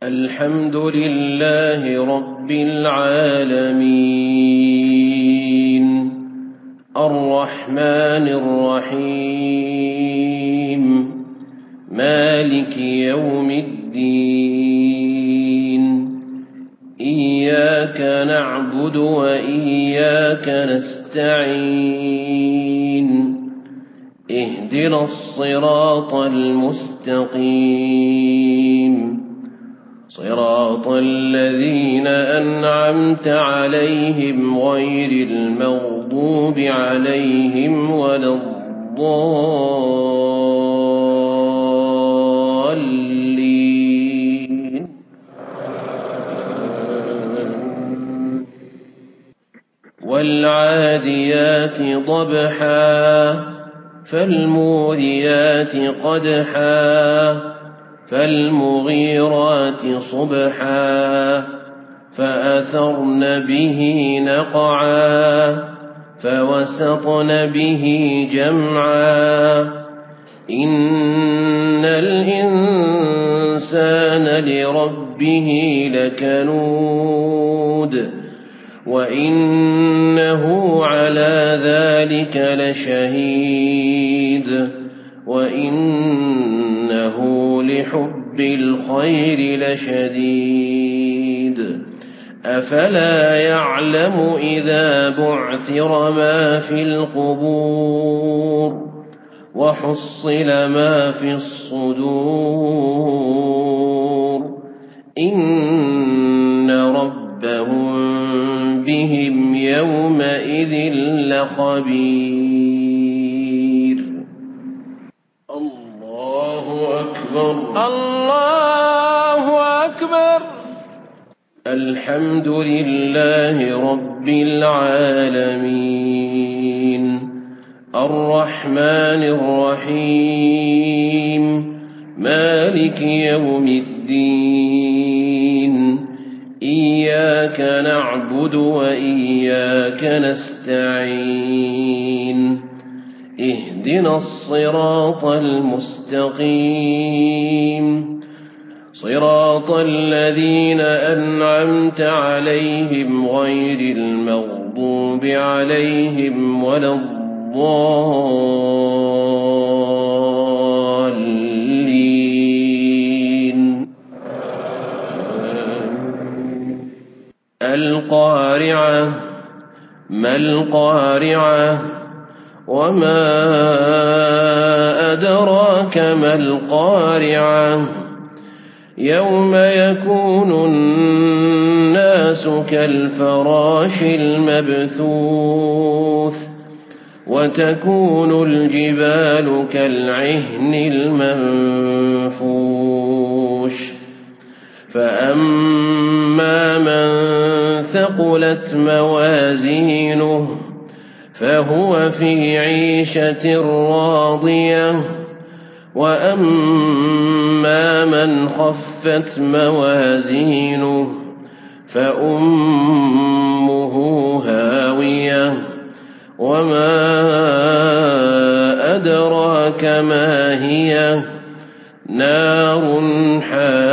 الحمد لله رب العالمين الرحمن الرحيم مالك يوم الدين إياك نعبد وإياك نستعين اهدنا الصراط المستقيم صراط الذين أنعمت عليهم غير المغضوب عليهم ولا الضالين والعاديات ضبحا فالموريات قدحا فالمغيرات صبحا فأثرن به نقعا فوسطن به جمعا إن الإنسان لربه لكنود وإنه على ذلك لشهيد وإنه لحب الخير لشديد أفلا يعلم إذا بعثر ما في القبور وحصل ما في الصدور إن ربهم بهم يومئذ لخبير. الله أكبر الله أكبر. الحمد لله رب العالمين الرحمن الرحيم مالك يوم الدين إياك نعبد وإياك نستعين اهدنا الصراط المستقيم صراط الذين أنعمت عليهم غير المغضوب عليهم ولا الضالين. القارعة ما القارعة وما أدراك ما القارعة يوم يكون الناس كالفراش المبثوث وتكون الجبال كالعهن المنفوش فأما من ثقلت موازينه فهو في عيشة راضية وأما من خفت موازينه فأمه هاوية وما أدراك ما هي نار حامية